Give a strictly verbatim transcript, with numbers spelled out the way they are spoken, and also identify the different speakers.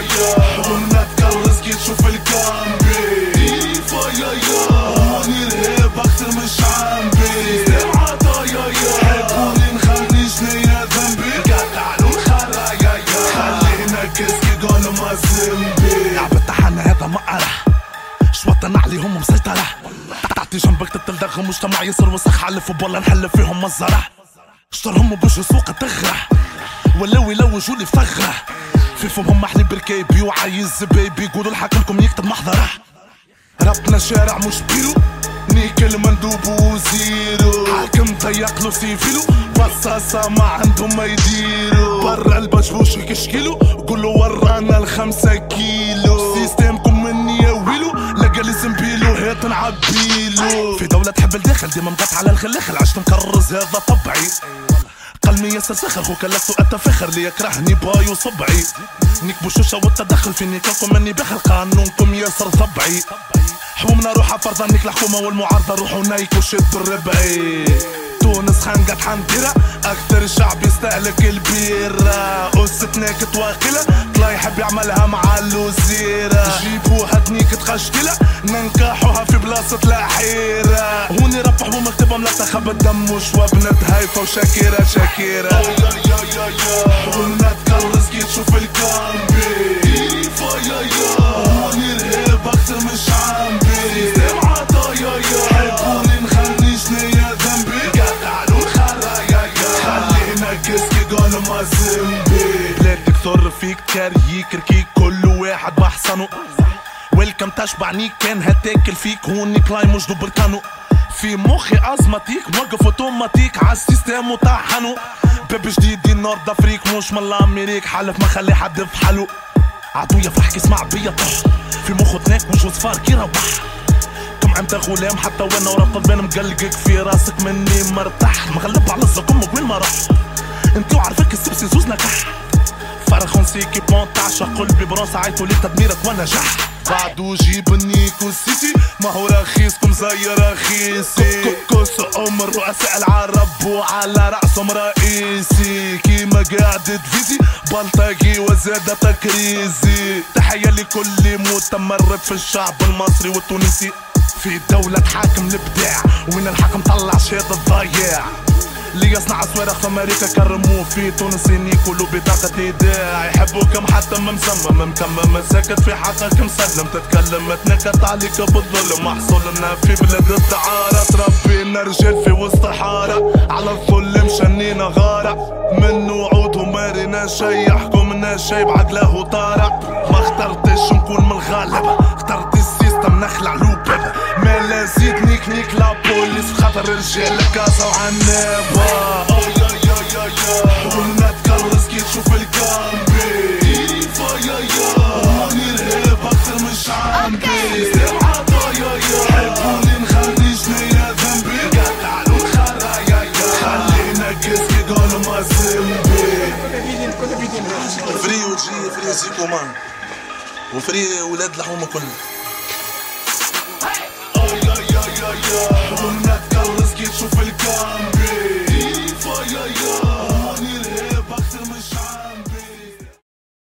Speaker 1: يا قلنا تكرس كي تشوف الكامبي ديفا يا يا هوني الهيب اكتر مش عامبي سيستم عطايا يا حبوني نخلي جنيا ذنبي قطعلو الخرا يا يا خلينا كيسكي قول ما زنبي
Speaker 2: لعبة تحنا هذا مقرة شوطنا عليهم مسيطرة تعطي جنبك تتلدغ مجتمع يسر وسخ على الفوتبول نحل فيهم مزرعة اشترهم بوجه سوق تغرى ولاو يلوجوا لي فغرة في فمهم محلي بركايبي وعايز بيبي يقولوا لحاكمكم يكتب محضرة ربنا شارع مش بيرو نيكل مندوب وزيرو حاكم ضيق له سيفيلو بصاصة ما عندهم ما يديروا برا البشبوش يكشكيلو قولوا ورانا الخمسة كيلو سيستمكم مني يا ويلو لقى لي زنبيلو هات نعبيلو في دولة تحب الداخل ديما مقطع على الخلاخل عشت مكرز هذا طبعي قلمي ياسر سخر خوك لست اتفخر اللي يكرهني باي وصبعي نكبو شوشة والتدخل في نيكلكم مني بخل قانونكم ياسر طبعي حومنا روحها فرضا نيك الحكومة والمعارضة روحوا نايكو شدوا الربعي تونس خانقت حنديرة اكثر شعب يستهلك البيرة قصتنا كتواكلة طلع يحب يعملها مع الوزيرة جيبوها تنيك تخشكلة ننكحوها في بلاصة الحيرة هوني ربح ومكتبها ملقطة خبت دم وشوابنت هايفة وشاكيرة شاكيرة يا يا يا يا قلنا تكرس كي تشوف الكامبي ديفا يا يا هوني الهيب اكتر مش عامبي سيستم عطايا يا حبوني نخلي جنيا ذنبي قطعلو الخرا يا يا خلينا كيسكي قول ما زنبي بلاد تكثر فيك كاريك ركيك كل واحد بحصنو ويلكم تشبعني كان هتاكل فيك هوني كلاي مش دو بركانو في مخي ازماتيك موقف اوتوماتيك عالسيستم وطحنو باب جديد دي نورد افريك مش من الامريك حلف ما خلي حد في حلو عطويا فرح كيسمع بيا طح في مخو تناك مش وصفار كي روح كم عمت غلام حتى وانا وربط بين مقلقك في راسك مني مرتاح مغلب على الزقم وين ما راح انتي وعارفك السبسي زوز نكح فرخون سيكي بون تعشق قلبي براسة عيطوا لي تدميرك ونجح بعدو جيبني كوسيتي ما هو رخيصكم زي رخيصي كوس ام الرؤساء العرب وعلى رأسهم رئيسي كيما قاعد تفيزي بلطجي وزادة تكريزي تحية لكل متمرد في الشعب المصري والتونسي في دولة تحاكم الابداع وين الحاكم طلع شيط الضياع اللي يصنع صواريخ في امريكا كرموه في تونس يكولوا بطاقة ايداع يحبوكم حتى ما مسمم مكمم ساكت في حقك مسلم تتكلم تنكت عليك بالظلم محصول لنا في بلاد الدعارة تربينا رجال في وسط حارة على الظلم شنينا غارة من وعود ومارينا شي يحكمنا شي بعقله وطارع ما اخترتش نكون من الغالب اخترت السيستم نخلع له باب ما لا زيد نيك نيك لا بوليس خاطر رجال كاسة وعنابة يا يا يا يا قلنا تكرس كي تشوف الكامبي ديفا يا يا هوني الهيب اكتر مش عامبي سيستم عطايا يا حبوني نخلي جنيا ذنبي قطعلو الخرا يا يا خلينا كيسكي قول ما زنبي فري وجي فري زيكو مان وفري ولاد الحومة كلها يا يا يا قلنا تكرس كي تشوف الكامبي ديفا يا يا